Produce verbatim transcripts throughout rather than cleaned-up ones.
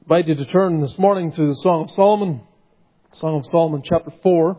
I invite you to turn this morning to the Song of Solomon, Song of Solomon chapter four.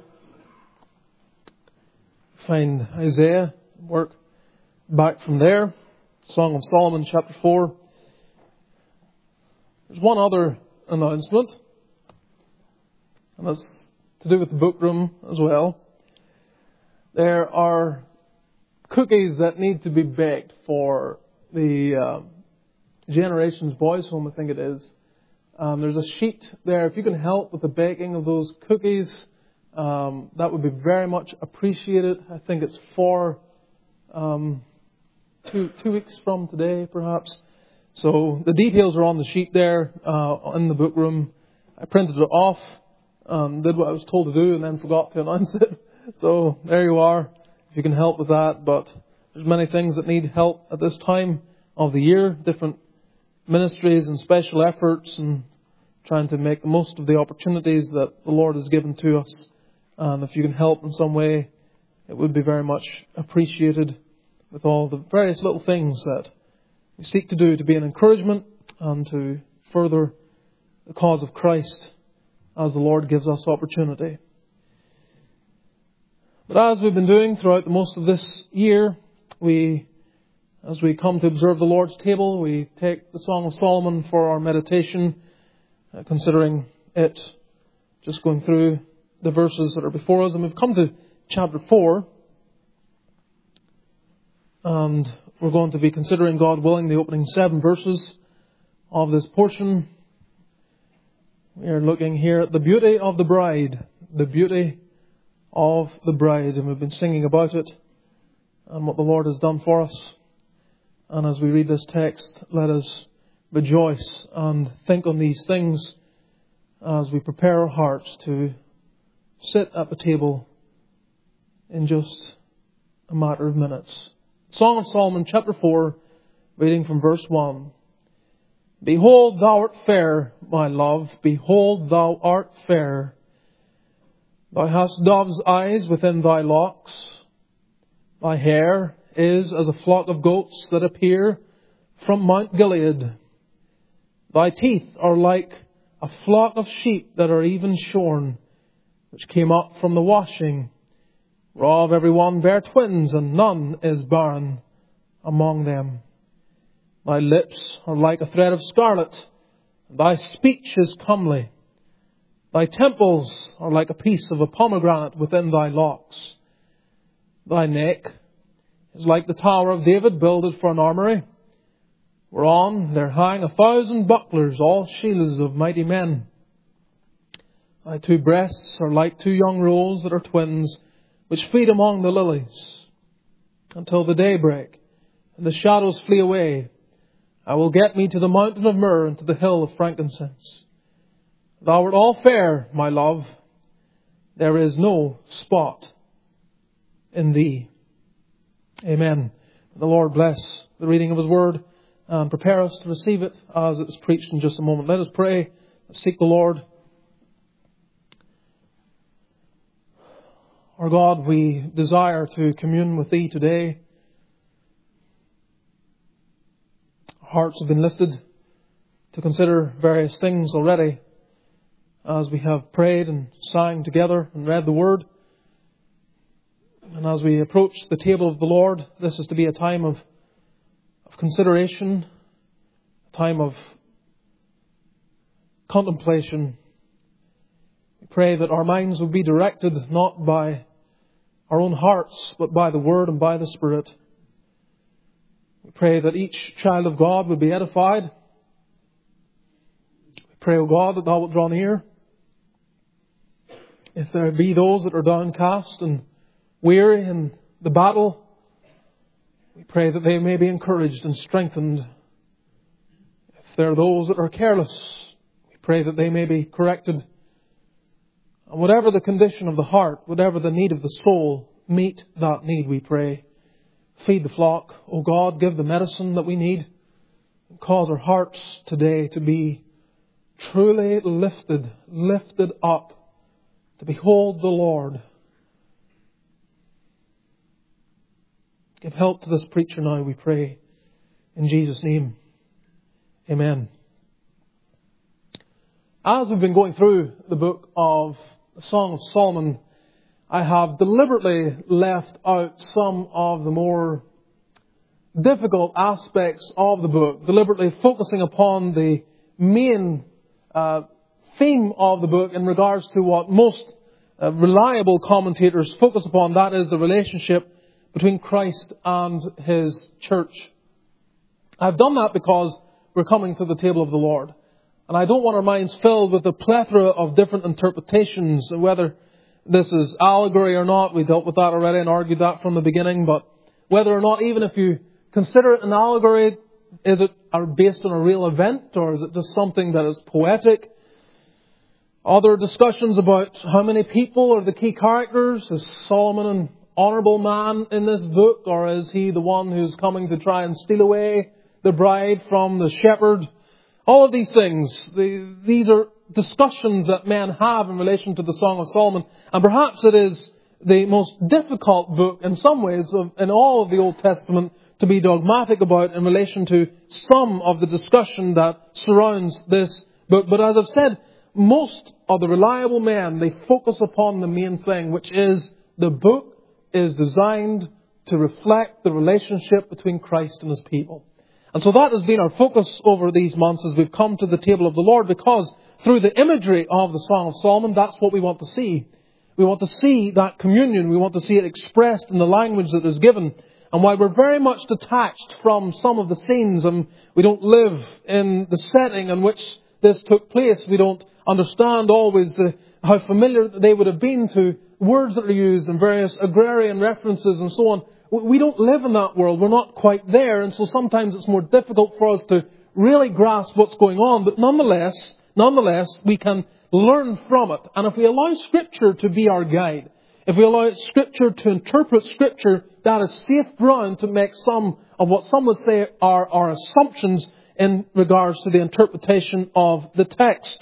Find Isaiah, work back from there. Song of Solomon chapter four. There's one other announcement, and that's to do with the book room as well. There are cookies that need to be baked for the uh, Generations Boys Home, I think it is. Um, there's a sheet there. If you can help with the baking of those cookies, um, that would be very much appreciated. I think it's for um, two two weeks from today, perhaps. So the details are on the sheet there uh, in the book room. I printed it off, um, did what I was told to do, and then forgot to announce it. So there you are. If you can help with that, but there's many things that need help at this time of the year. Different ministries and special efforts, and trying to make the most of the opportunities that the Lord has given to us. And if you can help in some way, it would be very much appreciated, with all the various little things that we seek to do to be an encouragement and to further the cause of Christ as the Lord gives us opportunity. But as we've been doing throughout the most of this year, we As we come to observe the Lord's table, we take the Song of Solomon for our meditation, uh, considering it, just going through the verses that are before us. And we've come to chapter four, and we're going to be considering, God willing, the opening seven verses of this portion. We are looking here at the beauty of the bride, the beauty of the bride, and we've been singing about it and what the Lord has done for us. And as we read this text, let us rejoice and think on these things as we prepare our hearts to sit at the table in just a matter of minutes. Song of Solomon, chapter four, reading from verse one. Behold, thou art fair, my love. Behold, thou art fair. Thou hast dove's eyes within thy locks. Thy hair is as a flock of goats that appear from Mount Gilead. Thy teeth are like a flock of sheep that are even shorn, which came up from the washing, whereof every one bare twins, and none is barren among them. Thy lips are like a thread of scarlet, and thy speech is comely. Thy temples are like a piece of a pomegranate within thy locks. Thy neck is like the tower of David builded for an armoury, whereon there hang a thousand bucklers, all shields of mighty men. Thy two breasts are like two young roes that are twins, which feed among the lilies. Until the day break, and the shadows flee away, I will get me to the mountain of myrrh, and to the hill of frankincense. Thou art all fair, my love. There is no spot in thee. Amen. The Lord bless the reading of His Word and prepare us to receive it as it is preached in just a moment. Let us pray. Let's seek the Lord. Our God, we desire to commune with Thee today. Our hearts have been lifted to consider various things already as we have prayed and sang together and read the Word. And as we approach the table of the Lord, this is to be a time of, of consideration, a time of contemplation. We pray that our minds will be directed not by our own hearts, but by the Word and by the Spirit. We pray that each child of God will be edified. We pray, O God, that Thou wilt draw near. If there be those that are downcast and weary in the battle, we pray that they may be encouraged and strengthened. If there are those that are careless, we pray that they may be corrected. And whatever the condition of the heart, whatever the need of the soul, meet that need, we pray. Feed the flock, O God, give the medicine that we need, and cause our hearts today to be truly lifted, lifted up, to behold the Lord. Give help to this preacher now, we pray. In Jesus' name. Amen. As we've been going through the book of the Song of Solomon, I have deliberately left out some of the more difficult aspects of the book, deliberately focusing upon the main uh, theme of the book in regards to what most uh, reliable commentators focus upon, that is the relationship between Christ and His church. I've done that because we're coming to the table of the Lord. And I don't want our minds filled with a plethora of different interpretations, whether this is allegory or not. We dealt with that already and argued that from the beginning. But whether or not, even if you consider it an allegory, is it based on a real event, or is it just something that is poetic? Other discussions about how many people are the key characters. Is Solomon an honourable man in this book, or is he the one who's coming to try and steal away the bride from the shepherd? All of these things, the, these are discussions that men have in relation to the Song of Solomon. And perhaps it is the most difficult book in some ways of, in all of the Old Testament to be dogmatic about in relation to some of the discussion that surrounds this book. But as I've said, most of the reliable men, they focus upon the main thing, which is the book is designed to reflect the relationship between Christ and His people. And so that has been our focus over these months as we've come to the table of the Lord, because through the imagery of the Song of Solomon, that's what we want to see. We want to see that communion. We want to see it expressed in the language that is given. And while we're very much detached from some of the scenes and we don't live in the setting in which this took place, we don't understand always the, how familiar they would have been to words that are used and various agrarian references and so on. We don't live in that world. We're not quite there. And so sometimes it's more difficult for us to really grasp what's going on. But nonetheless, nonetheless, we can learn from it. And if we allow Scripture to be our guide, if we allow Scripture to interpret Scripture, that is safe ground to make some of what some would say are our assumptions in regards to the interpretation of the text.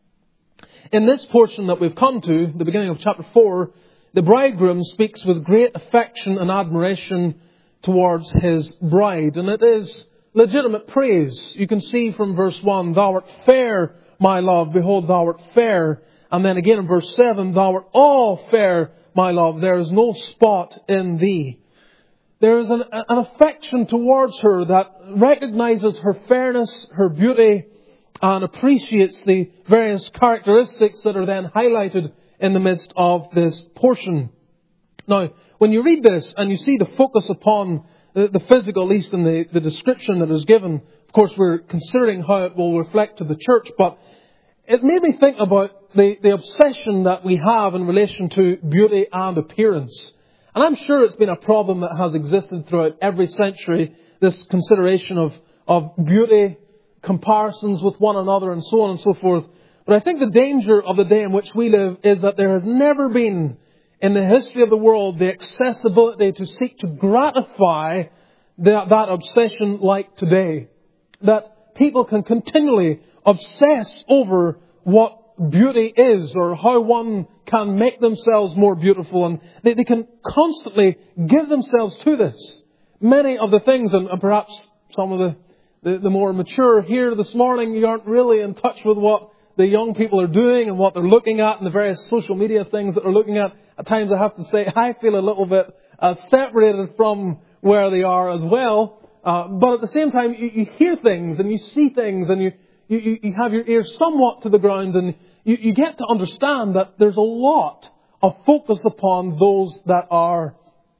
In this portion that we've come to, the beginning of chapter four, the bridegroom speaks with great affection and admiration towards his bride. And it is legitimate praise. You can see from verse one, "Thou art fair, my love. Behold, thou art fair." And then again in verse seven, "Thou art all fair, my love. There is no spot in thee." There is an, an affection towards her that recognizes her fairness, her beauty, and appreciates the various characteristics that are then highlighted in the midst of this portion. Now, when you read this and you see the focus upon the, the physical, at least in the, the description that is given, of course we're considering how it will reflect to the church, but it made me think about the, the obsession that we have in relation to beauty and appearance. And I'm sure it's been a problem that has existed throughout every century, this consideration of, of beauty, comparisons with one another and so on and so forth. But I think the danger of the day in which we live is that there has never been in the history of the world the accessibility to seek to gratify that, that obsession like today. That people can continually obsess over what beauty is or how one can make themselves more beautiful. And they, they can constantly give themselves to this. Many of the things, and, and perhaps some of the, the, the more mature here this morning, you aren't really in touch with what the young people are doing and what they're looking at and the various social media things that they're looking at. At times I have to say I feel a little bit uh, separated from where they are as well. Uh, but at the same time, you, you hear things and you see things and you, you, you have your ears somewhat to the ground and you, you get to understand that there's a lot of focus upon those that are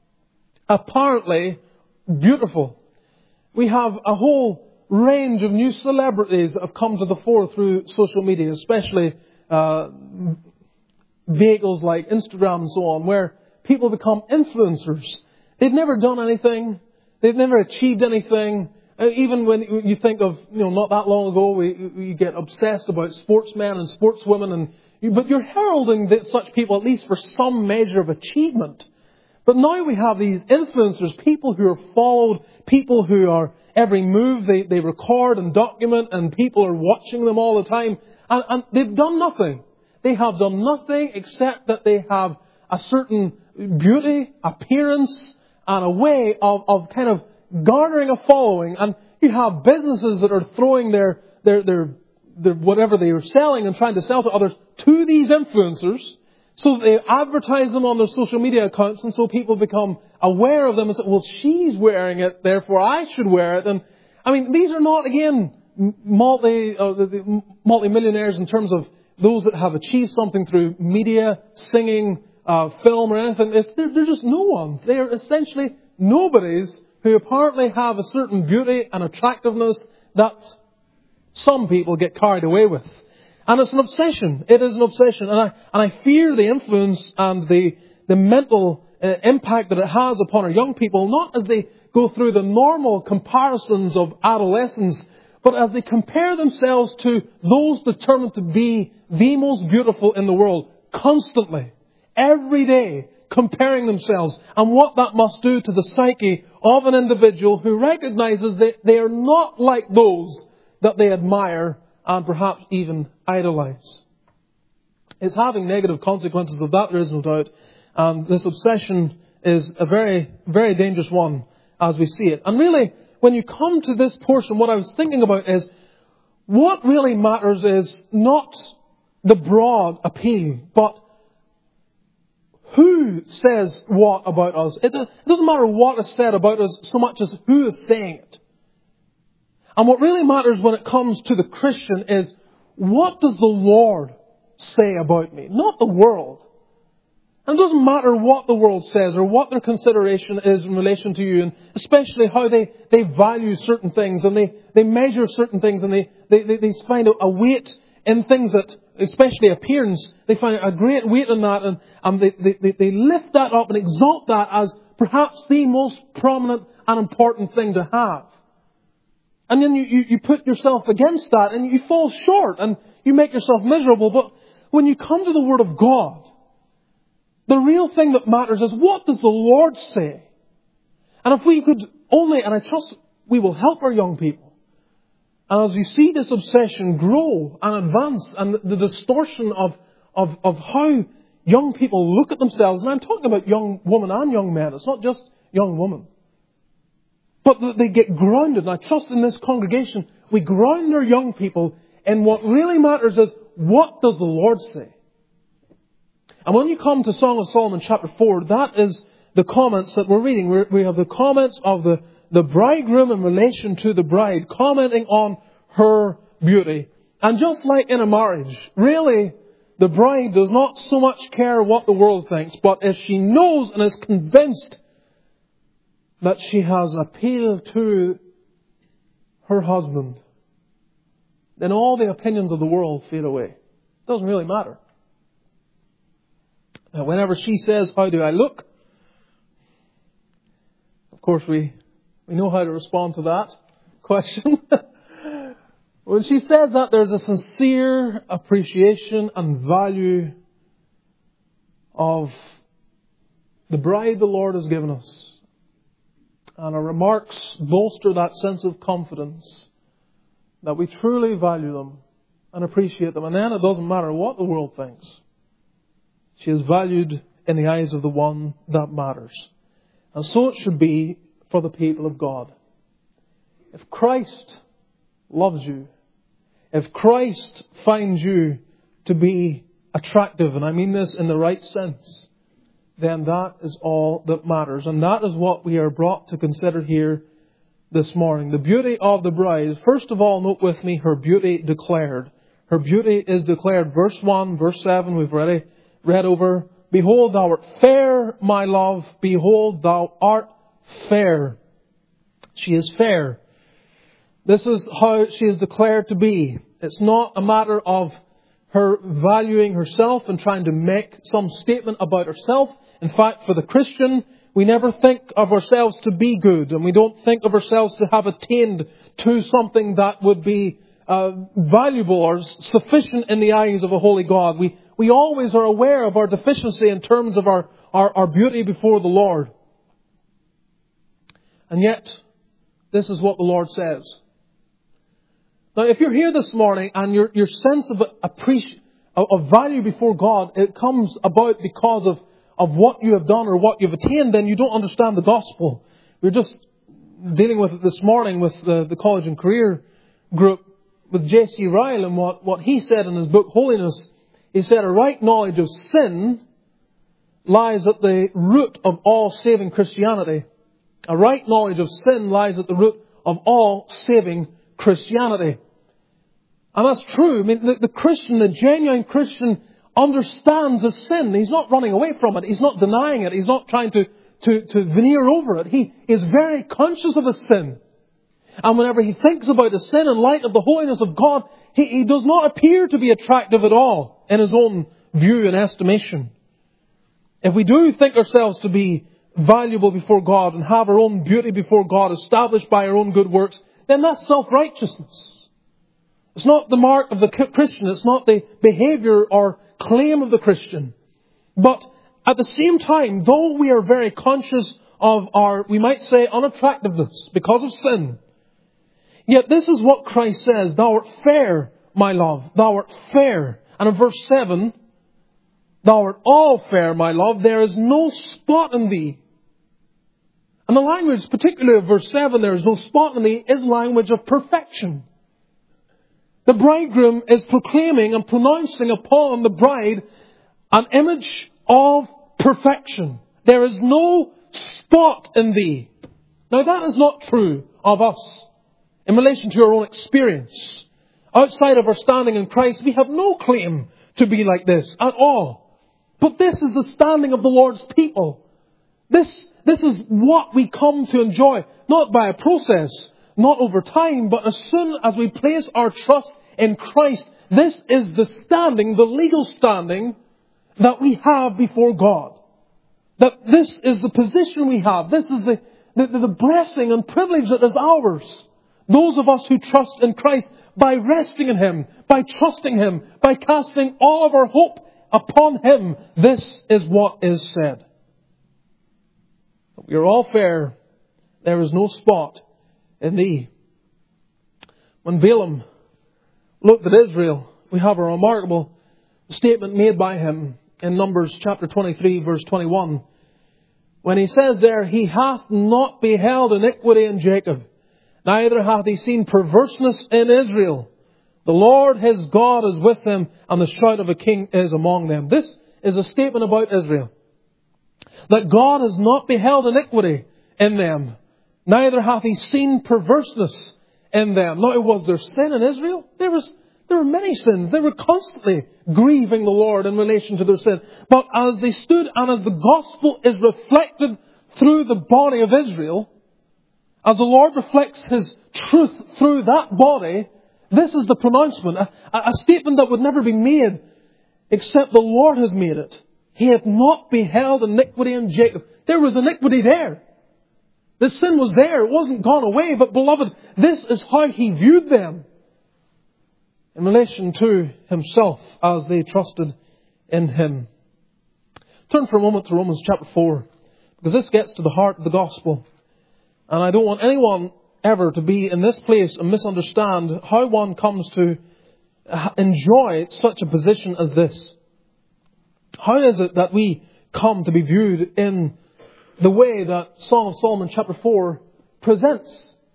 apparently beautiful. We have a whole range of new celebrities that have come to the fore through social media, especially uh, vehicles like Instagram and so on, where people become influencers. They've never done anything. They've never achieved anything. Uh, even when you think of, you know, not that long ago, we, we get obsessed about sportsmen and sportswomen, and you, but you're heralding that such people at least for some measure of achievement. But now we have these influencers, people who are followed, people who are every move they, they record and document, and people are watching them all the time. And, and they've done nothing. They have done nothing except that they have a certain beauty, appearance, and a way of, of kind of garnering a following. And you have businesses that are throwing their, their, their the, whatever they are selling and trying to sell to others to these influencers. So they advertise them on their social media accounts, and so people become aware of them and say, well, she's wearing it, therefore I should wear it. And I mean, these are not, again, multi, uh, the, the multi-millionaires in terms of those that have achieved something through media, singing, uh, film or anything. It's, they're, they're just no ones. They are essentially nobodies who apparently have a certain beauty and attractiveness that some people get carried away with. And it's an obsession. It is an obsession. And I, and I fear the influence and the, the mental uh, impact that it has upon our young people, not as they go through the normal comparisons of adolescence, but as they compare themselves to those determined to be the most beautiful in the world, constantly, every day, comparing themselves, and what that must do to the psyche of an individual who recognizes that they are not like those that they admire and perhaps even idolize. It's having negative consequences of that, there is no doubt. And this obsession is a very, very dangerous one as we see it. And really, when you come to this portion, what I was thinking about is, what really matters is not the broad appeal, but who says what about us. It doesn't matter what is said about us so much as who is saying it. And what really matters when it comes to the Christian is, what does the Lord say about me? Not the world. And it doesn't matter what the world says or what their consideration is in relation to you, and especially how they, they value certain things and they, they measure certain things, and they, they, they, they find a, a weight in things that, especially appearance, they find a great weight in that, and, and they, they, they lift that up and exalt that as perhaps the most prominent and important thing to have. And then you, you, you put yourself against that and you fall short and you make yourself miserable. But when you come to the Word of God, the real thing that matters is, what does the Lord say? And if we could only, and I trust we will help our young people, and as we see this obsession grow and advance, and the distortion of, of, of how young people look at themselves, and I'm talking about young women and young men, it's not just young women. But they get grounded, and I trust in this congregation, we ground our young people in what really matters is, what does the Lord say? And when you come to Song of Solomon chapter four, that is the comments that we're reading. We're, we have the comments of the, the bridegroom in relation to the bride, commenting on her beauty. And just like in a marriage, really, the bride does not so much care what the world thinks, but if she knows and is convinced that she has appealed to her husband, then all the opinions of the world fade away. It doesn't really matter. Now, whenever she says, how do I look? Of course, we, we know how to respond to that question. When she says that, there's a sincere appreciation and value of the bride the Lord has given us. And our remarks bolster that sense of confidence that we truly value them and appreciate them. And then it doesn't matter what the world thinks. She is valued in the eyes of the one that matters. And so it should be for the people of God. If Christ loves you, if Christ finds you to be attractive, and I mean this in the right sense, then that is all that matters. And that is what we are brought to consider here this morning. The beauty of the bride. First of all, note with me her beauty declared. Her beauty is declared. Verse one, verse seven, we've already read over. Behold, thou art fair, my love. Behold, thou art fair. She is fair. This is how she is declared to be. It's not a matter of her valuing herself and trying to make some statement about herself. In fact, for the Christian, we never think of ourselves to be good, and we don't think of ourselves to have attained to something that would be uh, valuable or sufficient in the eyes of a holy God. We we always are aware of our deficiency in terms of our, our, our beauty before the Lord. And yet, this is what the Lord says. Now, if you're here this morning and your your sense of appreciation, of value before God, it comes about because of, of what you have done or what you've attained, then you don't understand the gospel. We were just dealing with it this morning with the, the college and career group. with J C Ryle and what, what he said in his book, Holiness. He said, a right knowledge of sin lies at the root of all saving Christianity. A right knowledge of sin lies at the root of all saving Christianity. And that's true. I mean, the, the Christian, the genuine Christian, understands his sin. He's not running away from it. He's not denying it. He's not trying to, to, to veneer over it. He is very conscious of his sin. And whenever he thinks about his sin in light of the holiness of God, he, he does not appear to be attractive at all in his own view and estimation. If we do think ourselves to be valuable before God and have our own beauty before God established by our own good works, then that's self-righteousness. It's not the mark of the Christian. It's not the behavior or claim of the Christian. But at the same time, though we are very conscious of our, we might say, unattractiveness because of sin, yet this is what Christ says, thou art fair, my love, thou art fair. And in verse seven, thou art all fair, my love, there is no spot in thee. And the language, particularly of verse seven, there is no spot in thee, is language of perfection. The bridegroom is proclaiming and pronouncing upon the bride an image of perfection. There is no spot in thee. Now that is not true of us in relation to our own experience. Outside of our standing in Christ, we have no claim to be like this at all. But this is the standing of the Lord's people. This, this is what we come to enjoy, not by a process, not over time, but as soon as we place our trust in Christ, this is the standing, the legal standing that we have before God. That this is the position we have. This is the, the, the blessing and privilege that is ours. Those of us who trust in Christ, by resting in Him, by trusting Him, by casting all of our hope upon Him, this is what is said. We are all fair. There is no spot in thee. When Balaam looked at Israel, we have a remarkable statement made by him in Numbers chapter twenty-three, verse twenty-one. When he says there, he hath not beheld iniquity in Jacob, neither hath he seen perverseness in Israel. The Lord his God is with him, and the shout of a king is among them. This is a statement about Israel. That God has not beheld iniquity in them, neither hath he seen perverseness in them. Now, was there sin in Israel? There was, there were many sins. They were constantly grieving the Lord in relation to their sin. But as they stood and as the gospel is reflected through the body of Israel, as the Lord reflects His truth through that body, this is the pronouncement. A, a statement that would never be made except the Lord has made it. He hath not beheld iniquity in Jacob. There was iniquity there. The sin was there. It wasn't gone away. But beloved, this is how He viewed them in relation to Himself as they trusted in Him. Turn for a moment to Romans chapter four, because this gets to the heart of the gospel. And I don't want anyone ever to be in this place and misunderstand how one comes to enjoy such a position as this. How is it that we come to be viewed in the way that Song of Solomon chapter four presents?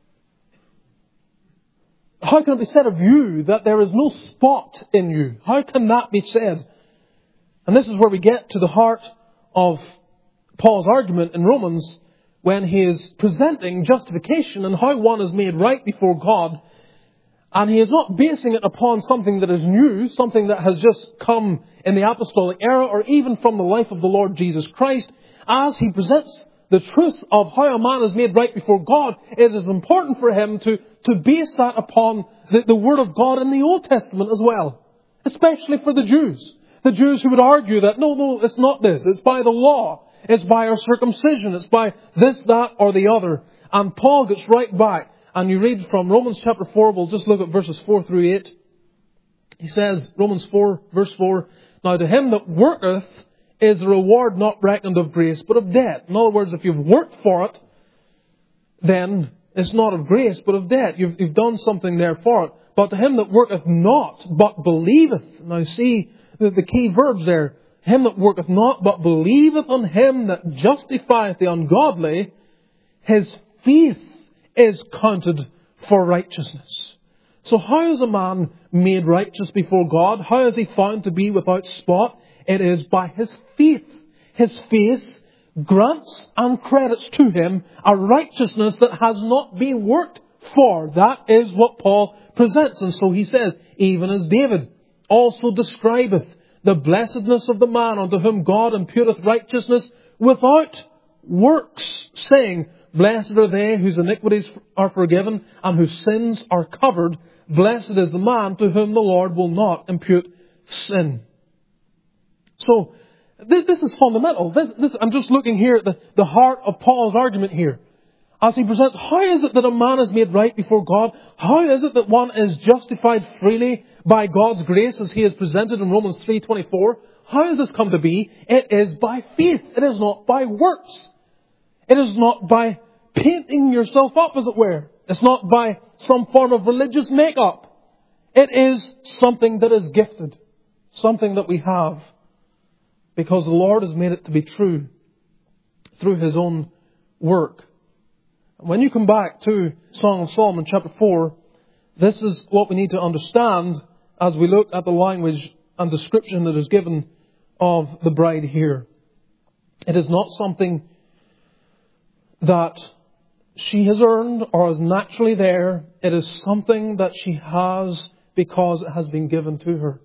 How can it be said of you that there is no spot in you? How can that be said? And this is where we get to the heart of Paul's argument in Romans, when he is presenting justification and how one is made right before God. And he is not basing it upon something that is new, something that has just come in the apostolic era, or even from the life of the Lord Jesus Christ. As he presents the truth of how a man is made right before God, it is important for him to, to base that upon the, the Word of God in the Old Testament as well. Especially for the Jews. The Jews who would argue that, no, no, it's not this. It's by the law. It's by our circumcision. It's by this, that, or the other. And Paul gets right back. And you read from Romans chapter four. We'll just look at verses four through eight. He says, Romans four, verse four, now to him that worketh is the reward not reckoned of grace, but of debt. In other words, if you've worked for it, then it's not of grace, but of debt. You've, you've done something there for it. But to him that worketh not, but believeth. Now see the, the key verbs there. Him that worketh not, but believeth on Him that justifieth the ungodly, his faith is counted for righteousness. So how is a man made righteous before God? How is he found to be without spot? It is by his faith. His faith grants and credits to him a righteousness that has not been worked for. That is what Paul presents. And so he says, even as David also describeth the blessedness of the man unto whom God imputeth righteousness without works, saying, blessed are they whose iniquities are forgiven and whose sins are covered. Blessed is the man to whom the Lord will not impute sin. So, this, this is fundamental. This, this, I'm just looking here at the, the heart of Paul's argument here. As he presents, how is it that a man is made right before God? How is it that one is justified freely by God's grace as he is presented in Romans three twenty-four? How has this come to be? It is by faith. It is not by works. It is not by painting yourself up, as it were. It's not by some form of religious make-up. It is something that is gifted. Something that we have. Because the Lord has made it to be true through His own work. When you come back to Song of Solomon chapter four, this is what we need to understand as we look at the language and description that is given of the bride here. It is not something that she has earned or is naturally there. It is something that she has because it has been given to her.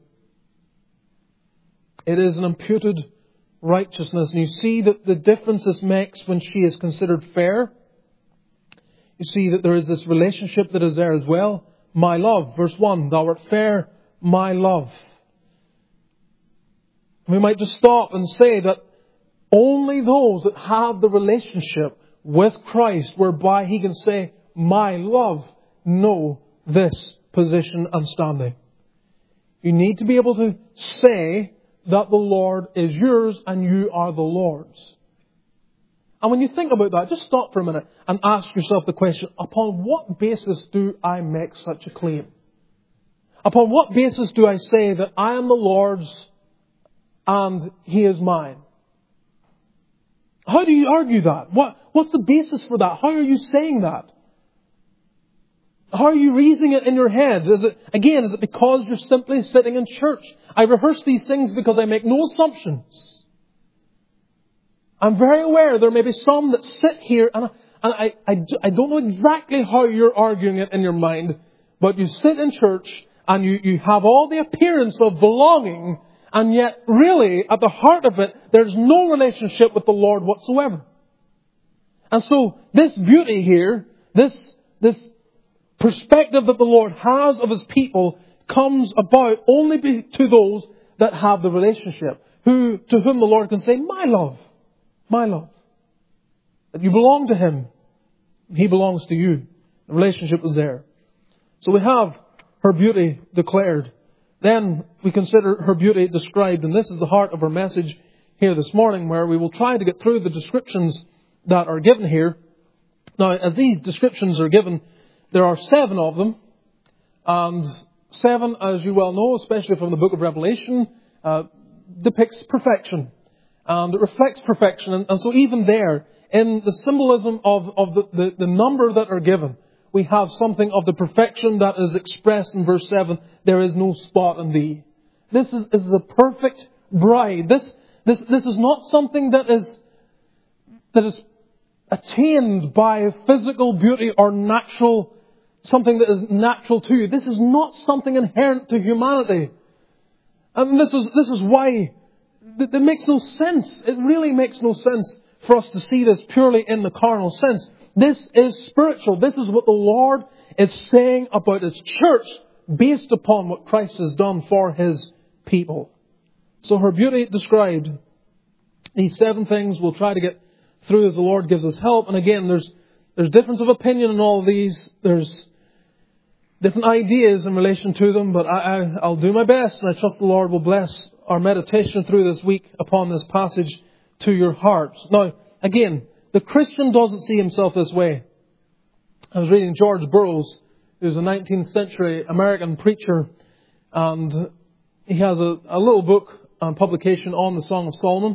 It is an imputed righteousness. And you see that the difference this makes when she is considered fair. You see that there is this relationship that is there as well. My love, verse one, thou art fair, my love. We might just stop and say that only those that have the relationship with Christ, whereby He can say, my love, know this position and standing. You need to be able to say that the Lord is yours and you are the Lord's. And when you think about that, just stop for a minute and ask yourself the question, upon what basis do I make such a claim? Upon what basis do I say that I am the Lord's and He is mine? How do you argue that? What, what's the basis for that? How are you saying that? How are you reasoning it in your head? Is it, again, is it because you're simply sitting in church? I rehearse these things because I make no assumptions. I'm very aware there may be some that sit here and, and I, I, I don't know exactly how you're arguing it in your mind, but you sit in church and you, you have all the appearance of belonging, and yet really at the heart of it, there's no relationship with the Lord whatsoever. And so this beauty here, this, this perspective that the Lord has of His people comes about only be, to those that have the relationship, who, to whom the Lord can say, my love. My love. That you belong to Him. He belongs to you. The relationship is there. So we have her beauty declared. Then we consider her beauty described. And this is the heart of our message here this morning, where we will try to get through the descriptions that are given here. Now, as these descriptions are given, there are seven of them. And seven, as you well know, especially from the book of Revelation, uh, depicts perfection. And it reflects perfection. And, and so even there, in the symbolism of, of the, the, the number that are given, we have something of the perfection that is expressed in verse seven. There is no spot in thee. This is, is the perfect bride. This, this, this is not something that is, that is attained by physical beauty or natural, something that is natural to you. This is not something inherent to humanity. And this is, this is why It makes no sense. It really makes no sense for us to see this purely in the carnal sense. This is spiritual. This is what the Lord is saying about His church based upon what Christ has done for His people. So her beauty described. These seven things we'll try to get through as the Lord gives us help. And again, there's there's difference of opinion in all of these. There's different ideas in relation to them, but I, I, I'll do my best, and I trust the Lord will bless our meditation through this week upon this passage to your hearts. Now, again, the Christian doesn't see himself this way. I was reading George Burroughs, who's a nineteenth century American preacher, and he has a, a little book and publication on the Song of Solomon.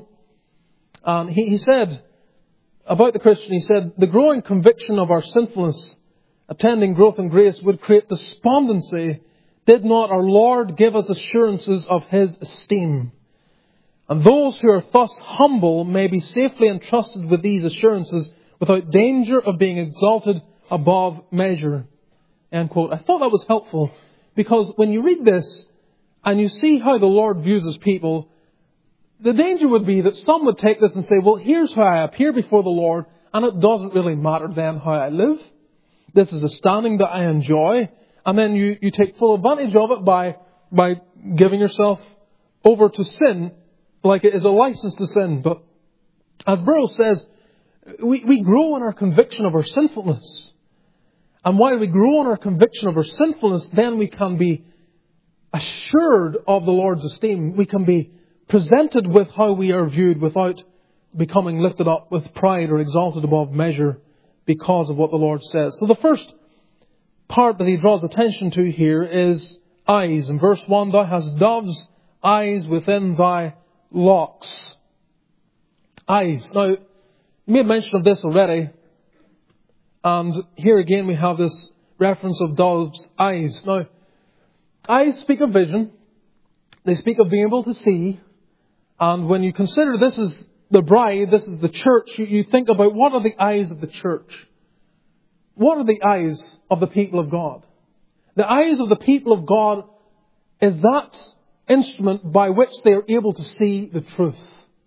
And he, he said about the Christian, he said, the growing conviction of our sinfulness attending growth in grace would create despondency, did not our Lord give us assurances of His esteem? And those who are thus humble may be safely entrusted with these assurances without danger of being exalted above measure. End quote. I thought that was helpful because when you read this and you see how the Lord views His people, the danger would be that some would take this and say, well, here's how I appear before the Lord, and it doesn't really matter then how I live. This is a standing that I enjoy. And then you, you take full advantage of it by, by giving yourself over to sin like it is a license to sin. But as Burroughs says, we, we grow in our conviction of our sinfulness. And while we grow in our conviction of our sinfulness, then we can be assured of the Lord's esteem. We can be presented with how we are viewed without becoming lifted up with pride or exalted above measure because of what the Lord says. So the first part that he draws attention to here is eyes. In verse one, thou hast dove's eyes within thy locks. Eyes. Now, you made mention of this already. And here again we have this reference of dove's eyes. Now, eyes speak of vision. They speak of being able to see. And when you consider this is the bride, this is the church, you, you think about what are the eyes of the church? What are the eyes of the people of God? The eyes of the people of God is that instrument by which they are able to see the truth.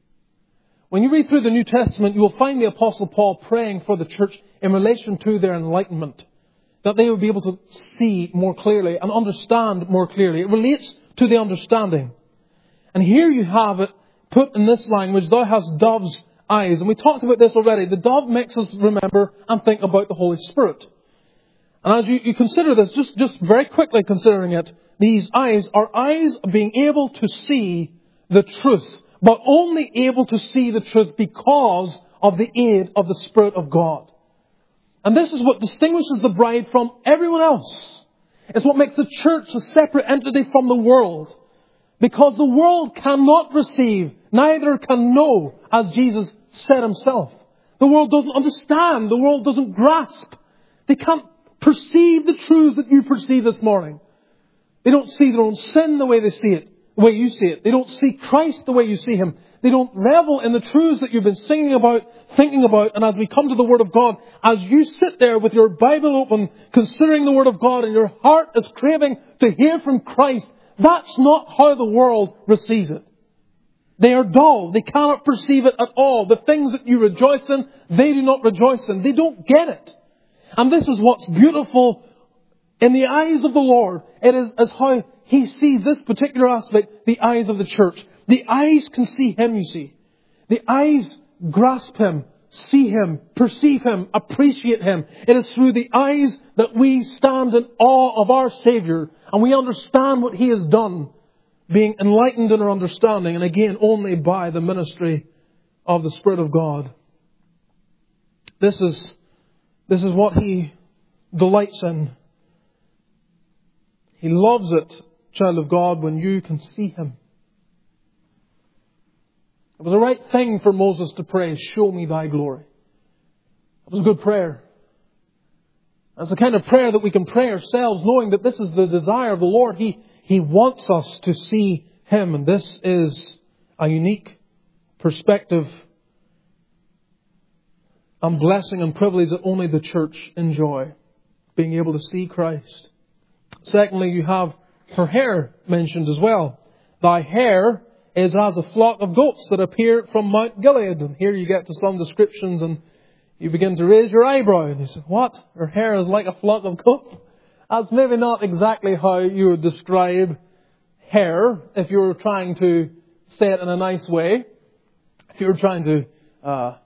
When you read through the New Testament, you will find the Apostle Paul praying for the church in relation to their enlightenment, that they would be able to see more clearly and understand more clearly. It relates to the understanding. And here you have it put in this language, thou hast dove's eyes. And we talked about this already. The dove makes us remember and think about the Holy Spirit. And as you, you consider this, just, just very quickly considering it, these eyes are eyes of being able to see the truth, but only able to see the truth because of the aid of the Spirit of God. And this is what distinguishes the bride from everyone else. It's what makes the church a separate entity from the world. Because the world cannot receive, neither can know, as Jesus said Himself. The world doesn't understand. The world doesn't grasp. They can't perceive the truths that you perceive this morning. They don't see their own sin the way they see it, the way you see it. They don't see Christ the way you see Him. They don't revel in the truths that you've been singing about, thinking about. And as we come to the Word of God, as you sit there with your Bible open, considering the Word of God, and your heart is craving to hear from Christ, that's not how the world receives it. They are dull. They cannot perceive it at all. The things that you rejoice in, they do not rejoice in. They don't get it. And this is what's beautiful in the eyes of the Lord. It is as how He sees this particular aspect, the eyes of the church. The eyes can see Him, you see. The eyes grasp Him, see Him, perceive Him, appreciate Him. It is through the eyes that we stand in awe of our Saviour and we understand what He has done, being enlightened in our understanding, and again, only by the ministry of the Spirit of God. This is, this is what He delights in. He loves it, child of God, when you can see Him. It was the right thing for Moses to pray, show me thy glory. It was a good prayer. It's the kind of prayer that we can pray ourselves, knowing that this is the desire of the Lord. He, He wants us to see Him. And this is a unique perspective and blessing and privilege that only the church enjoy, being able to see Christ. Secondly, you have her hair mentioned as well. Thy hair is as a flock of goats that appear from Mount Gilead. And here you get to some descriptions and you begin to raise your eyebrow. And you say, what? Her hair is like a flock of goats? That's maybe not exactly how you would describe hair if you were trying to say it in a nice way. If you were trying to uh,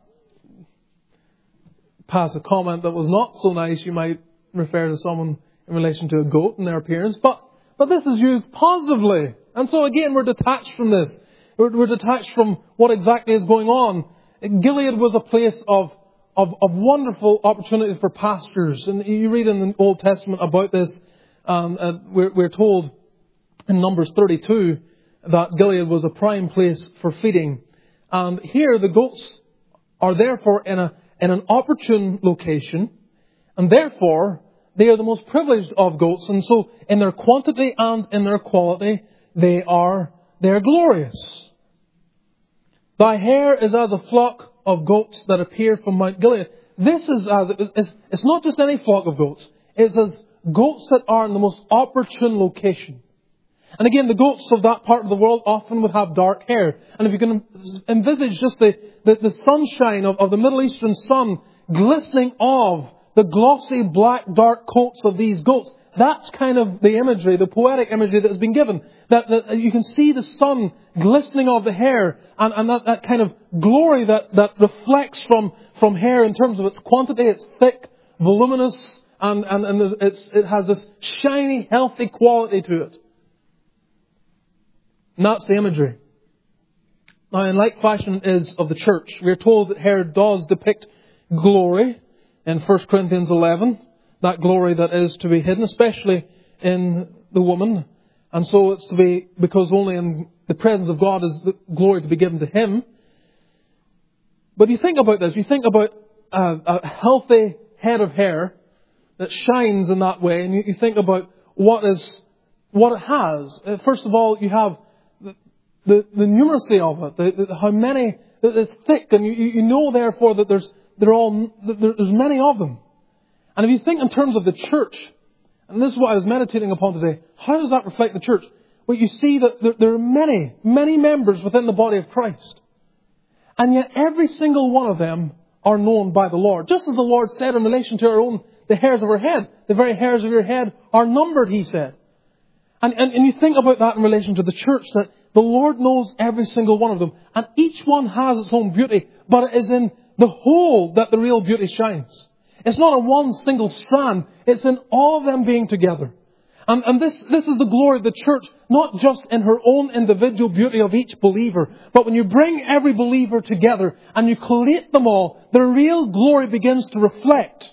pass a comment that was not so nice, you might refer to someone in relation to a goat and their appearance. But, but this is used positively. And so again, we're detached from this. We're, we're detached from what exactly is going on. Gilead was a place of, of, of wonderful opportunity for pastures. And you read in the Old Testament about this. Um, uh, we're, we're told in Numbers thirty-two that Gilead was a prime place for feeding. And here the goats are therefore in a in an opportune location. And therefore they are the most privileged of goats. And so in their quantity and in their quality, they are, they are glorious. Thy hair is as a flock of goats that appear from Mount Gilead. This is as, it's, it's not just any flock of goats. It's as goats that are in the most opportune location. And again, the goats of that part of the world often would have dark hair. And if you can envisage just the, the, the sunshine of, of the Middle Eastern sun glistening off the glossy black dark coats of these goats, that's kind of the imagery, the poetic imagery that has been given. That, that you can see the sun glistening off the hair and, and that, that kind of glory that, that reflects from, from hair in terms of its quantity. It's thick, voluminous, and, and, and it's, it has this shiny, healthy quality to it. And that's the imagery. Now, in like fashion is of the church. We are told that hair does depict glory in First Corinthians eleven. That glory that is to be hidden, especially in the woman. And so it's to be, because only in the presence of God is the glory to be given to Him. But you think about this. You think about a, a healthy head of hair that shines in that way. And you, you think about what is, what it has. First of all, you have the, the, the numeracy of it. The, the, how many, that it's thick. And you, you know therefore that there's, they're all, there's many of them. And if you think in terms of the church, and this is what I was meditating upon today, how does that reflect the church? Well, you see that there, there are many, many members within the body of Christ. And yet every single one of them are known by the Lord. Just as the Lord said in relation to our own, the hairs of our head, the very hairs of your head are numbered, He said. And, and, and you think about that in relation to the church, that the Lord knows every single one of them. And each one has its own beauty, but it is in the whole that the real beauty shines. It's not a one single strand. It's in all of them being together. And, and this, this is the glory of the church, not just in her own individual beauty of each believer, but when you bring every believer together and you collate them all, the real glory begins to reflect.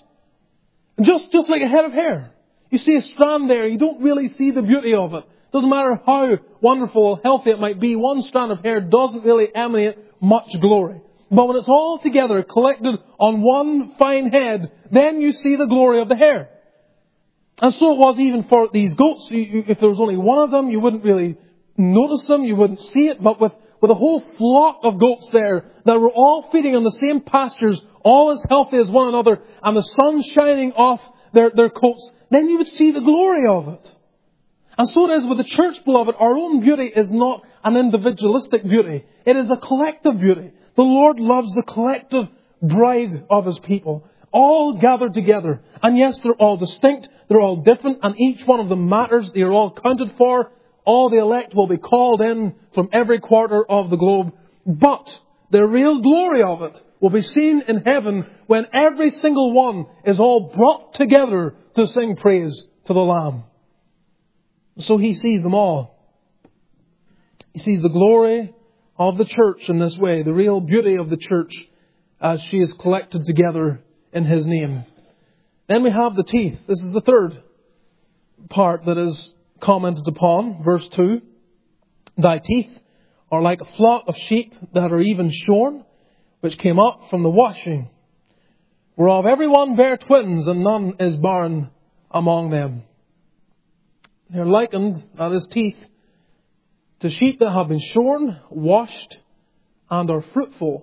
Just, just like a head of hair. You see a strand there, you don't really see the beauty of it. Doesn't matter how wonderful or healthy it might be, one strand of hair doesn't really emanate much glory. But when it's all together, collected on one fine head, then you see the glory of the hair. And so it was even for these goats. If there was only one of them, you wouldn't really notice them, you wouldn't see it. But with, with a whole flock of goats there that were all feeding on the same pastures, all as healthy as one another, and the sun shining off their, their coats, then you would see the glory of it. And so it is with the church, beloved. Our own beauty is not an individualistic beauty. It is a collective beauty. The Lord loves the collective bride of His people, all gathered together. And yes, they're all distinct, they're all different, and each one of them matters. They are all counted for. All the elect will be called in from every quarter of the globe. But the real glory of it will be seen in heaven when every single one is all brought together to sing praise to the Lamb. So He sees them all. He sees the glory of the church in this way, the real beauty of the church as she is collected together in His name. Then we have the teeth. This is the third part that is commented upon. Verse two. Thy teeth are like a flock of sheep that are even shorn, which came up from the washing, whereof every one bare twins, and none is barren among them. They are likened, that is teeth, to sheep that have been shorn, washed, and are fruitful.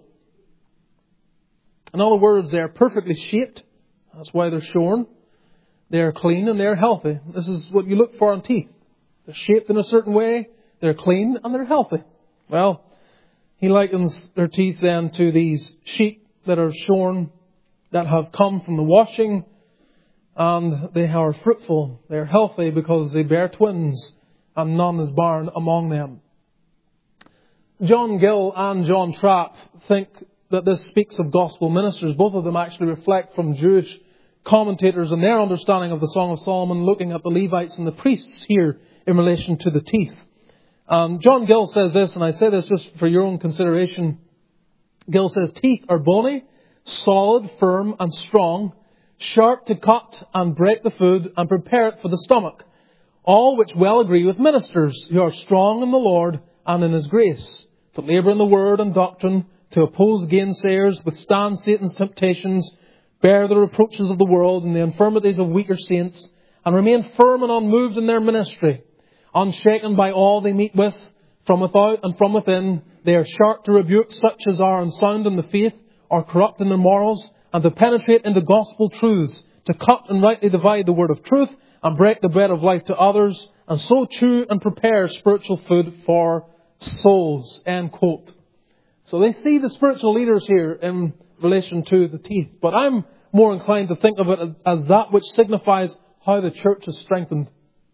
In other words, they are perfectly shaped. That's why they're shorn. They are clean and they are healthy. This is what you look for in teeth. They're shaped in a certain way, they're clean, and they're healthy. Well, He likens their teeth then to these sheep that are shorn, that have come from the washing, and they are fruitful. They are healthy because they bear twins, and none is barren among them. John Gill and John Trapp think that this speaks of gospel ministers. Both of them actually reflect from Jewish commentators and their understanding of the Song of Solomon, looking at the Levites and the priests here in relation to the teeth. Um, John Gill says this, and I say this just for your own consideration. Gill says, teeth are bony, solid, firm and strong, sharp to cut and break the food and prepare it for the stomach. All which well agree with ministers who are strong in the Lord and in His grace, to labour in the word and doctrine, to oppose gainsayers, withstand Satan's temptations, bear the reproaches of the world and the infirmities of weaker saints, and remain firm and unmoved in their ministry, unshaken by all they meet with, from without and from within. They are sharp to rebuke such as are unsound in the faith, or corrupt in their morals, and to penetrate into gospel truths, to cut and rightly divide the word of truth, and break the bread of life to others, and so chew and prepare spiritual food for souls. End quote. So they see the spiritual leaders here in relation to the teeth. But I'm more inclined to think of it as that which signifies how the church is strengthened.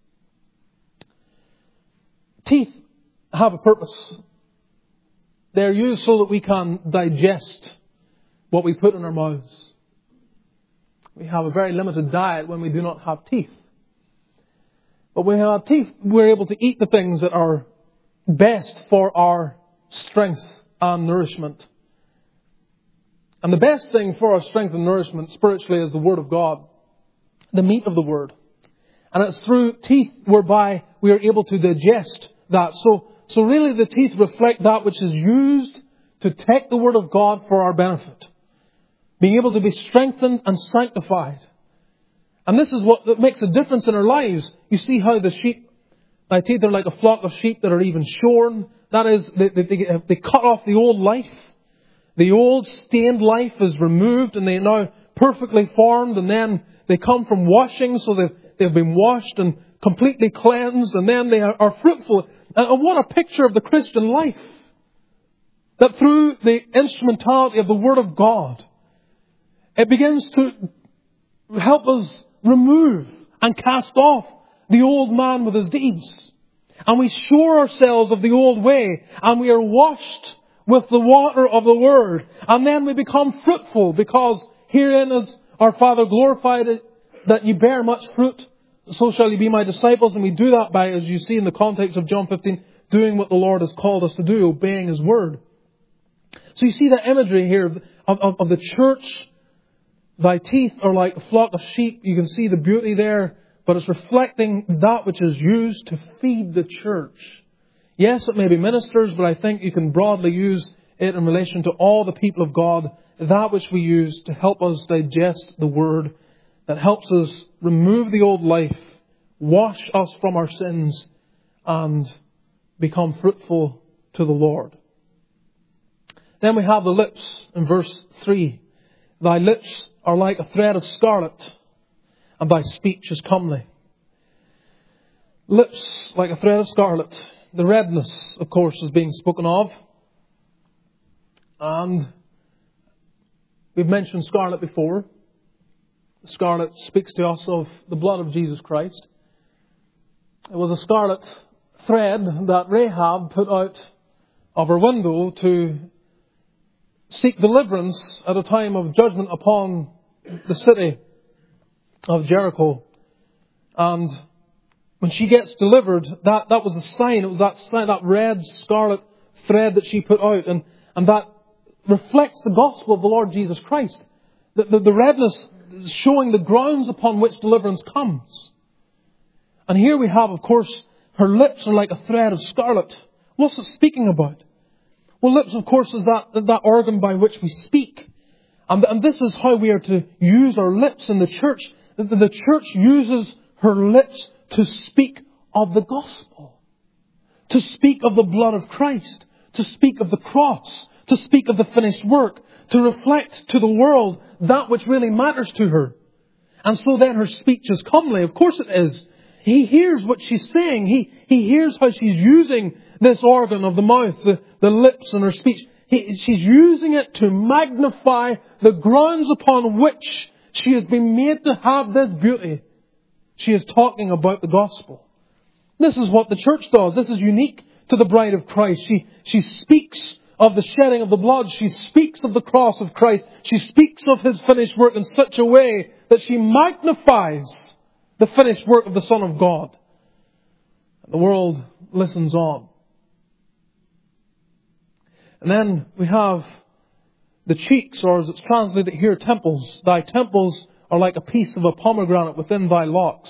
Teeth have a purpose. They're used so that we can digest what we put in our mouths. We have a very limited diet when we do not have teeth. But when we have teeth, we're able to eat the things that are best for our strength and nourishment. And the best thing for our strength and nourishment spiritually is the Word of God, the meat of the Word. And it's through teeth whereby we are able to digest that. So, so really the teeth reflect that which is used to take the Word of God for our benefit. Being able to be strengthened and sanctified. And this is what makes a difference in our lives. You see how the sheep, my teeth are like a flock of sheep that are even shorn. That is, they, they, they cut off the old life. The old stained life is removed and they are now perfectly formed. And then they come from washing, so they've, they've been washed and completely cleansed. And then they are, are fruitful. And what a picture of the Christian life. That through the instrumentality of the Word of God, it begins to help us remove and cast off the old man with his deeds. And we shore ourselves of the old way. And we are washed with the water of the Word. And then we become fruitful, because herein is our Father glorified, that ye bear much fruit. So shall ye be my disciples. And we do that by, as you see in the context of John fifteen, doing what the Lord has called us to do, obeying His Word. So you see that imagery here of, of, of the church. Thy teeth are like a flock of sheep. You can see the beauty there, but it's reflecting that which is used to feed the church. Yes, it may be ministers, but I think you can broadly use it in relation to all the people of God, that which we use to help us digest the Word, that helps us remove the old life, wash us from our sins, and become fruitful to the Lord. Then we have the lips in verse three. Thy lips are like a thread of scarlet, and thy speech is comely. Lips like a thread of scarlet. The redness, of course, is being spoken of. And we've mentioned scarlet before. Scarlet speaks to us of the blood of Jesus Christ. It was a scarlet thread that Rahab put out of her window to seek deliverance at a time of judgment upon the city of Jericho. And when she gets delivered, that, that was a sign. It was that sign, that red scarlet thread that she put out. And, and that reflects the gospel of the Lord Jesus Christ. The, the, the redness showing the grounds upon which deliverance comes. And here we have, of course, her lips are like a thread of scarlet. What's it speaking about? Well, lips, of course, is that, that organ by which we speak. And, and this is how we are to use our lips in the church. The, the church uses her lips to speak of the gospel. To speak of the blood of Christ. To speak of the cross. To speak of the finished work. To reflect to the world that which really matters to her. And so then her speech is comely. Of course it is. He hears what she's saying. He, he hears how she's using this organ of the mouth, the, the lips and her speech. He, she's using it to magnify the grounds upon which she has been made to have this beauty. She is talking about the gospel. This is what the church does. This is unique to the bride of Christ. She, she speaks of the shedding of the blood. She speaks of the cross of Christ. She speaks of His finished work in such a way that she magnifies the finished work of the Son of God. The world listens on. And then we have the cheeks, or as it's translated here, temples. Thy temples are like a piece of a pomegranate within thy locks.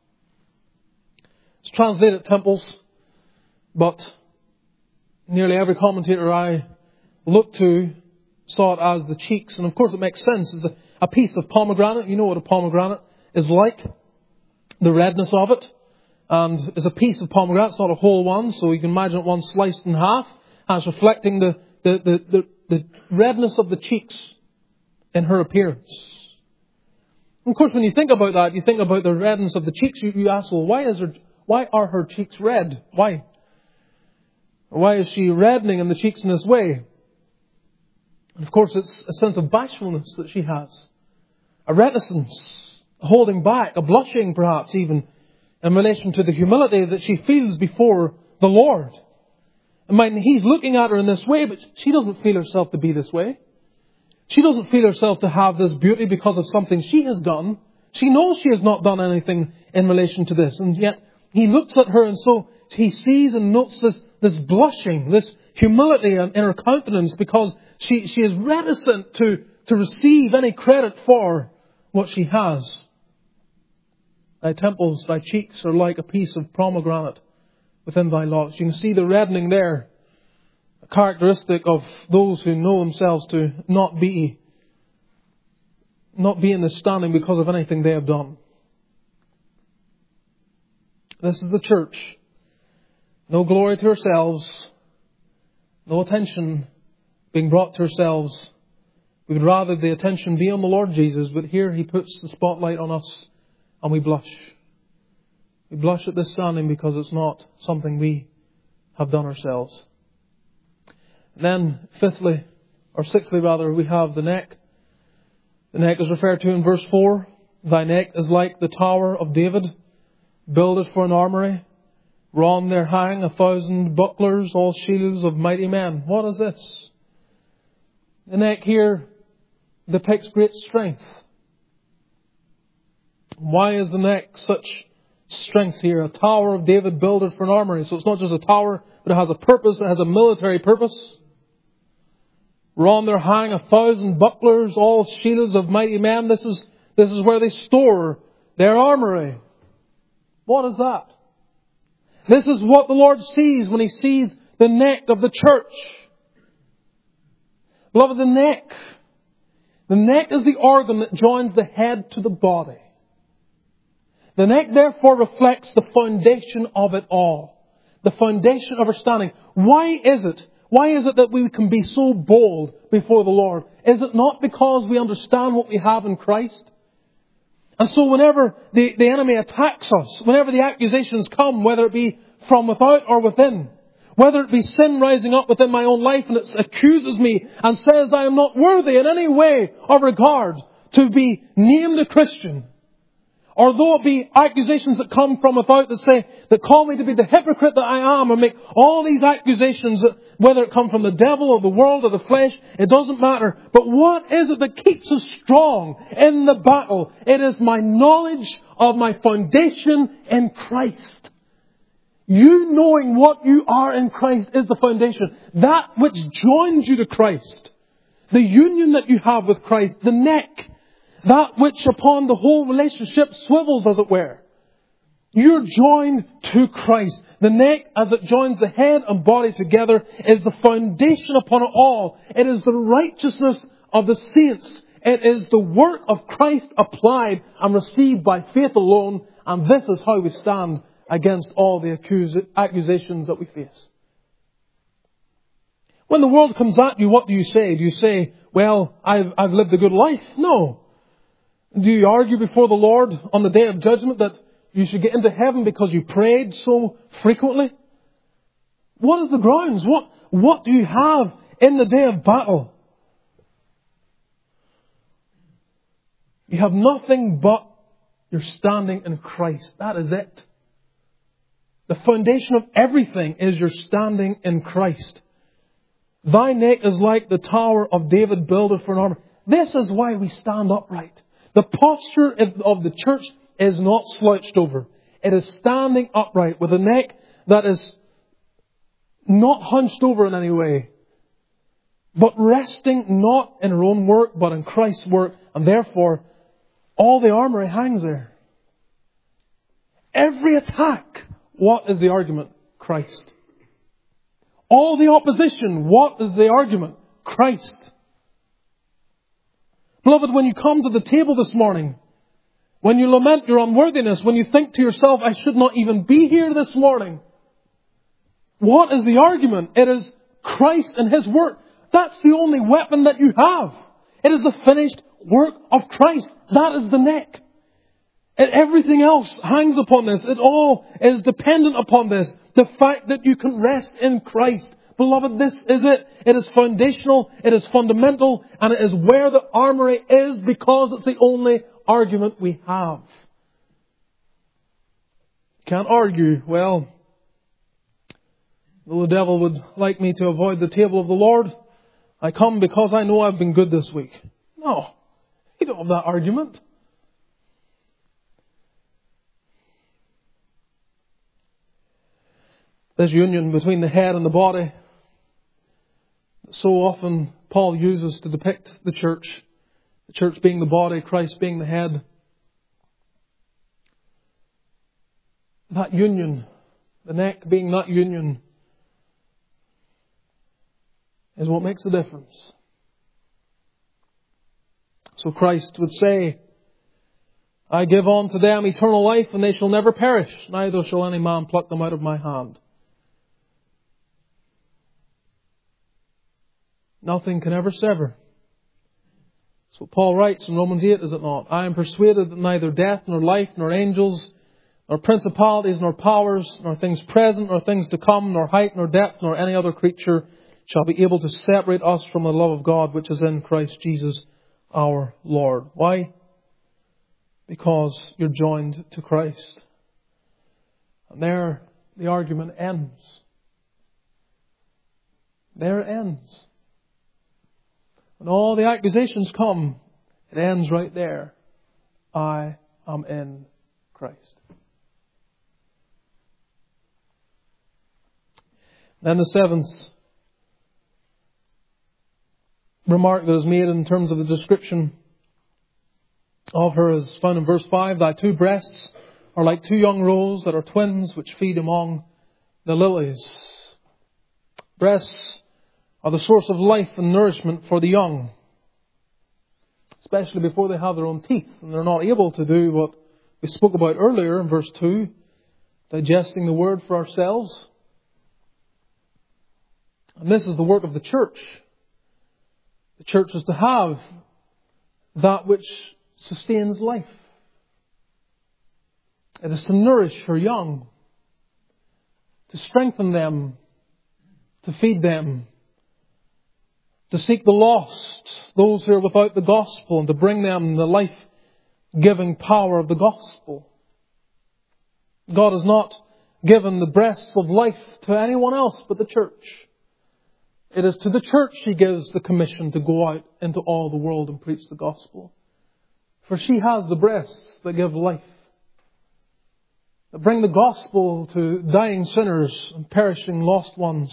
It's translated temples, but nearly every commentator I looked to saw it as the cheeks. And of course it makes sense. It's a, a piece of pomegranate. You know what a pomegranate is like. The redness of it. And it's a piece of pomegranate. It's not a whole one. So you can imagine it one sliced in half. And it's reflecting the, the, the, the, the redness of the cheeks in her appearance. And of course, when you think about that, you think about the redness of the cheeks. You, you ask, well, why is her, why are her cheeks red? Why? Why is she reddening in the cheeks in this way? And of course, it's a sense of bashfulness that she has. A reticence, a holding back, a blushing perhaps even, in relation to the humility that she feels before the Lord. And mind, He's looking at her in this way, but she doesn't feel herself to be this way. She doesn't feel herself to have this beauty because of something she has done. She knows she has not done anything in relation to this. And yet, He looks at her and so He sees and notes this, this blushing, this humility in her countenance because she, she is reticent to, to receive any credit for what she has. Thy temples, thy cheeks are like a piece of pomegranate within thy locks. You can see the reddening there. A characteristic of those who know themselves to not be, not be in this standing because of anything they have done. This is the church. No glory to ourselves. No attention being brought to ourselves. We would rather the attention be on the Lord Jesus, but here He puts the spotlight on us and we blush. We blush at this standing because it's not something we have done ourselves. And then, fifthly, or sixthly rather, we have the neck. The neck is referred to in verse four. Thy neck is like the tower of David, builded for an armoury. Whereon there hang a thousand bucklers, all shields of mighty men. What is this? The neck here depicts great strength. Why is the neck such strength here? A tower of David builded for an armoury. So it's not just a tower, but it has a purpose. It has a military purpose. Whereon there hang a thousand bucklers, all shields of mighty men. This is, this is where they store their armoury. What is that? This is what the Lord sees when He sees the neck of the church. Beloved, the neck. The neck is the organ that joins the head to the body. The neck therefore reflects the foundation of it all. The foundation of our standing. Why is it? Why is it that we can be so bold before the Lord? Is it not because we understand what we have in Christ? And so whenever the, the enemy attacks us, whenever the accusations come, whether it be from without or within, whether it be sin rising up within my own life and it accuses me and says I am not worthy in any way or regard to be named a Christian, or though it be accusations that come from without that say, that call me to be the hypocrite that I am, and make all these accusations, that, whether it come from the devil or the world or the flesh, it doesn't matter. But what is it that keeps us strong in the battle? It is my knowledge of my foundation in Christ. You knowing what you are in Christ is the foundation. That which joins you to Christ. The union that you have with Christ. The neck. That which upon the whole relationship swivels, as it were. You're joined to Christ. The neck, as it joins the head and body together, is the foundation upon it all. It is the righteousness of the saints. It is the work of Christ applied and received by faith alone. And this is how we stand against all the accus- accusations that we face. When the world comes at you, what do you say? Do you say, well, I've, I've lived a good life? No. Do you argue before the Lord on the day of judgment that you should get into heaven because you prayed so frequently? What is the grounds? What, what do you have in the day of battle? You have nothing but your standing in Christ. That is it. The foundation of everything is your standing in Christ. Thy neck is like the tower of David builded for an armor. This is why we stand upright. The posture of the church is not slouched over. It is standing upright with a neck that is not hunched over in any way, but resting not in her own work, but in Christ's work. And therefore, all the armoury hangs there. Every attack, what is the argument? Christ. All the opposition, what is the argument? Christ. Beloved, when you come to the table this morning, when you lament your unworthiness, when you think to yourself, I should not even be here this morning, what is the argument? It is Christ and His work. That's the only weapon that you have. It is the finished work of Christ. That is the neck. And everything else hangs upon this. It all is dependent upon this. The fact that you can rest in Christ. Beloved, this is it. It is foundational, it is fundamental, and it is where the armory is because it's the only argument we have. Can't argue, well, though the devil would like me to avoid the table of the Lord, I come because I know I've been good this week. No, you don't have that argument. This union between the head and the body, so often Paul uses to depict the church. The church being the body, Christ being the head. That union, the neck being that union, is what makes the difference. So Christ would say, I give unto them eternal life, and they shall never perish, neither shall any man pluck them out of my hand. Nothing can ever sever. So Paul writes in Romans eight, is it not? I am persuaded that neither death, nor life, nor angels, nor principalities, nor powers, nor things present, nor things to come, nor height, nor depth, nor any other creature shall be able to separate us from the love of God which is in Christ Jesus our Lord. Why? Because you're joined to Christ. And there the argument ends. There it ends. When all the accusations come, it ends right there. I am in Christ. Then the seventh remark that is made in terms of the description of her is found in verse five. Thy two breasts are like two young roes that are twins which feed among the lilies. Breasts are the source of life and nourishment for the young, especially before they have their own teeth and they're not able to do what we spoke about earlier in verse two, digesting the word for ourselves. And this is the work of the church. The church is to have that which sustains life. It is to nourish her young, to strengthen them, to feed them, to seek the lost, those who are without the gospel, and to bring them the life-giving power of the gospel. God has not given the breasts of life to anyone else but the church. It is to the church He gives the commission to go out into all the world and preach the gospel. For she has the breasts that give life, that bring the gospel to dying sinners and perishing lost ones.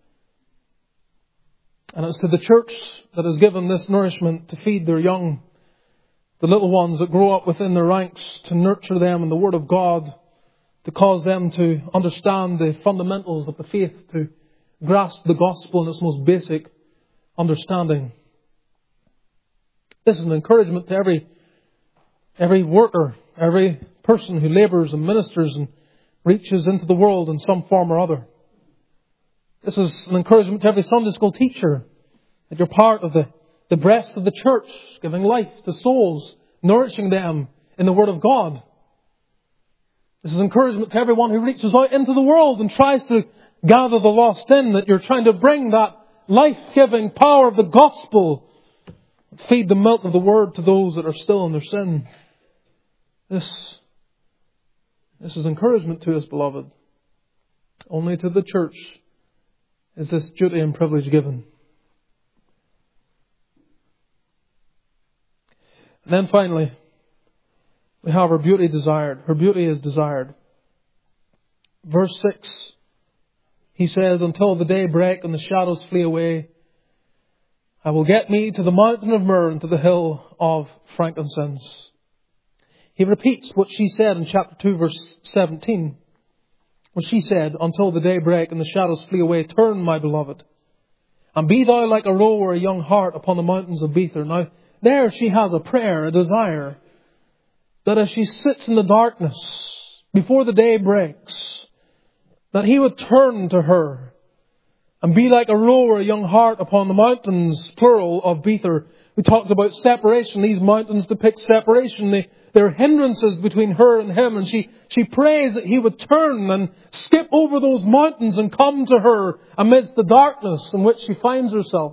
And it's to the church that has given this nourishment to feed their young, the little ones that grow up within their ranks, to nurture them in the Word of God, to cause them to understand the fundamentals of the faith, to grasp the gospel in its most basic understanding. This is an encouragement to every every worker, every person who labours and ministers and reaches into the world in some form or other. This is an encouragement to every Sunday school teacher, that you're part of the, the breast of the church, giving life to souls, nourishing them in the Word of God. This is encouragement to everyone who reaches out into the world and tries to gather the lost in, that you're trying to bring that life-giving power of the gospel, feed the milk of the Word to those that are still in their sin. This, this is encouragement to us, beloved. Only to the church is this duty and privilege given. And then finally, we have her beauty desired. Her beauty is desired. Verse six, he says, until the day break and the shadows flee away, I will get me to the mountain of myrrh and to the hill of frankincense. He repeats what she said in chapter two, verse seventeen. When she said, until the day break and the shadows flee away, turn, my beloved, and be thou like a roe or a young hart upon the mountains of Bether. Now, there she has a prayer, a desire, that as she sits in the darkness before the day breaks, that He would turn to her and be like a rower, a young hart upon the mountains, plural, of Bether. We talked about separation. These mountains depict separation. They, they're hindrances between her and Him. And she, she prays that He would turn and skip over those mountains and come to her amidst the darkness in which she finds herself.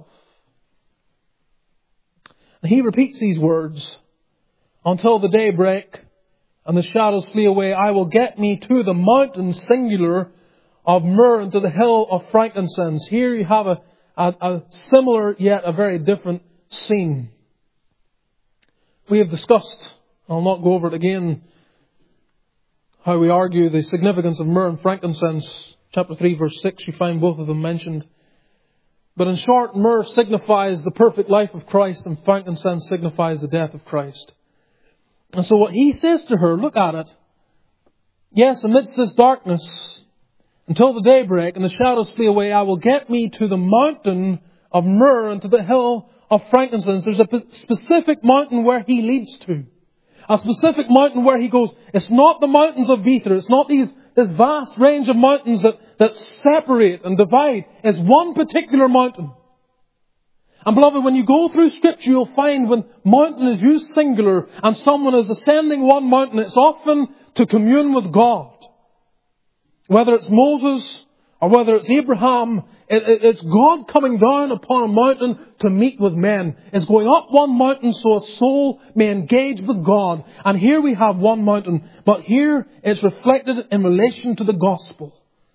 And He repeats these words, until the day break and the shadows flee away, I will get me to the mountain, singular, of myrrh, and to the hill of frankincense. Here you have a, a, a similar yet a very different scene. We have discussed, I'll not go over it again, how we argue the significance of myrrh and frankincense. Chapter three, verse six, you find both of them mentioned. But in short, myrrh signifies the perfect life of Christ, and frankincense signifies the death of Christ. And so what He says to her, look at it. Yes, amidst this darkness, until the daybreak and the shadows flee away, I will get me to the mountain of myrrh and to the hill of frankincense. There's a specific mountain where He leads to. A specific mountain where He goes. It's not the mountains of Bether. It's not these, this vast range of mountains that, that separate and divide. It's one particular mountain. And beloved, when you go through Scripture, you'll find when mountain is used singular and someone is ascending one mountain, it's often to commune with God. Whether it's Moses or whether it's Abraham, it, it, it's God coming down upon a mountain to meet with men. It's going up one mountain so a soul may engage with God. And here we have one mountain, but here it's reflected in relation to the gospel.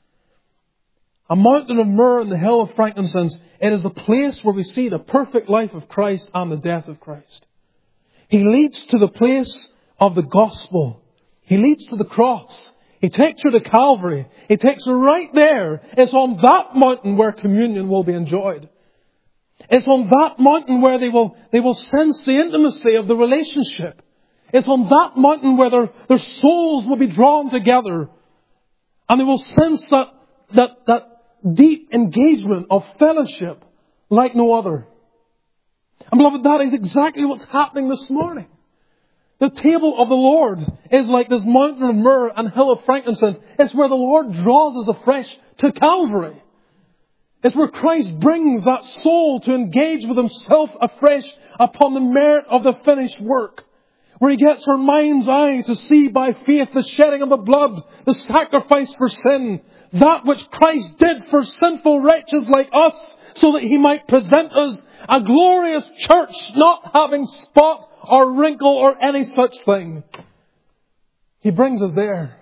A mountain of myrrh and the hill of frankincense. It is the place where we see the perfect life of Christ and the death of Christ. He leads to the place of the gospel. He leads to the cross. He takes her to Calvary. He takes her right there. It's on that mountain where communion will be enjoyed. It's on that mountain where they will, they will sense the intimacy of the relationship. It's on that mountain where their, their souls will be drawn together. And they will sense that, that, that deep engagement of fellowship like no other. And beloved, that is exactly what's happening this morning. The table of the Lord is like this mountain of myrrh and hill of frankincense. It's where the Lord draws us afresh to Calvary. It's where Christ brings that soul to engage with Himself afresh upon the merit of the finished work. Where He gets her mind's eye to see by faith the shedding of the blood, the sacrifice for sin. That which Christ did for sinful wretches like us, so that He might present us a glorious church, not having spot or wrinkle or any such thing. He brings us there.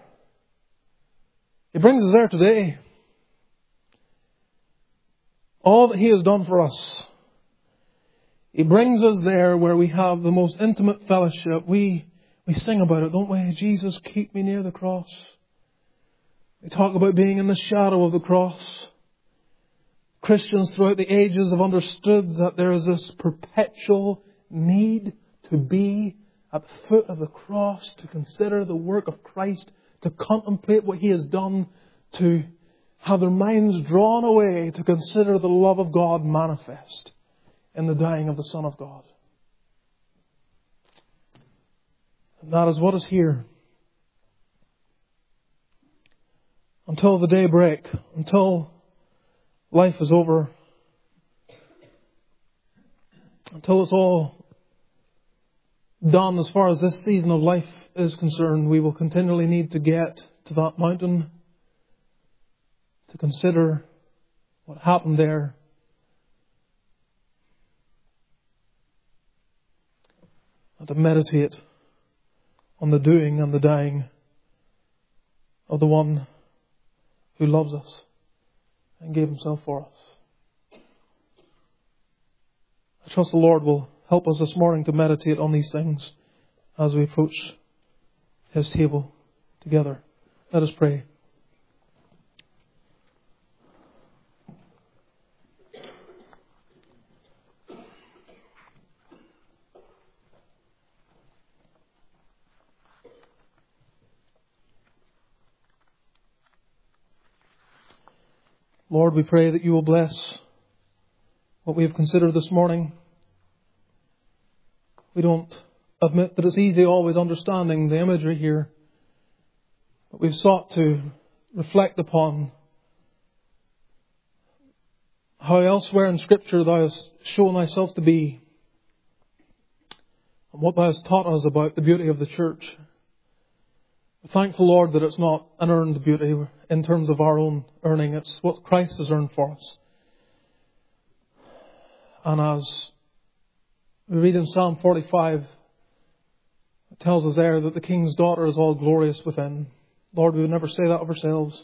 He brings us there today. All that He has done for us. He brings us there where we have the most intimate fellowship. We, we sing about it, don't we? Jesus, keep me near the cross. We talk about being in the shadow of the cross. Christians throughout the ages have understood that there is this perpetual need to be at the foot of the cross, to consider the work of Christ, to contemplate what He has done, to have their minds drawn away to consider the love of God manifest in the dying of the Son of God. And that is what is here. Until the day break, until life is over, until it's all done as far as this season of life is concerned, we will continually need to get to that mountain to consider what happened there. And to meditate on the doing and the dying of the one who loves us and gave Himself for us. I trust the Lord will help us this morning to meditate on these things as we approach His table together. Let us pray. Lord, we pray that You will bless what we have considered this morning. We don't admit that it's easy always understanding the imagery here. But we've sought to reflect upon how elsewhere in Scripture Thou hast shown Thyself to be, and what Thou hast taught us about the beauty of the church. We're thankful, Lord, that it's not an earned beauty in terms of our own earning. It's what Christ has earned for us. And as we read in Psalm forty-five, it tells us there that the King's daughter is all glorious within. Lord, we would never say that of ourselves.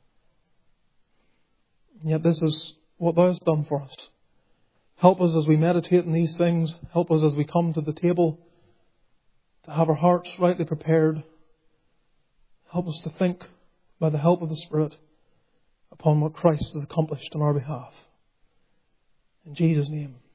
And yet this is what Thou hast done for us. Help us as we meditate on these things. Help us as we come to the table to have our hearts rightly prepared. Help us to think by the help of the Spirit upon what Christ has accomplished on our behalf. In Jesus' name.